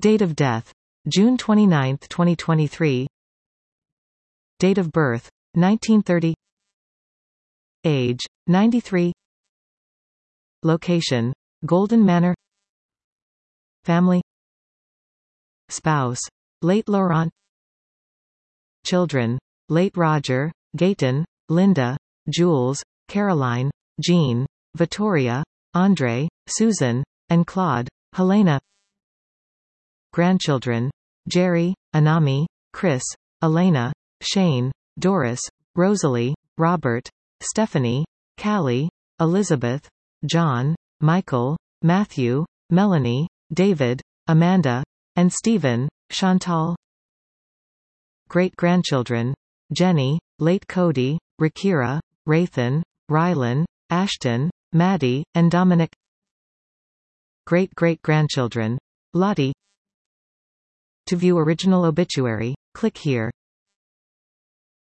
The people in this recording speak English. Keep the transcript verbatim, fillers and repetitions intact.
Date of death: June twenty-ninth, twenty twenty-three. Date of birth: nineteen thirty. Age: ninety-three. Location: Golden Manor. Family. Spouse: late Laurent. Children: late Roger, Gaëtan, Linda, Jules, Caroline, Jean, Vittoria, André, Susan, and Claude, Helena. Grandchildren: Jerry, Anami, Chris, Elena, Shane, Doris, Rosalie, Robert, Stephanie, Callie, Elizabeth, John, Michael, Matthew, Melanie, David, Amanda, and Stephen, Chantal. Great-grandchildren: Jenny, late Cody, Rakira, Rathan, Rylan, Ashton, Maddie, and Dominic. Great-great-grandchildren: Lottie. To view original obituary, click here.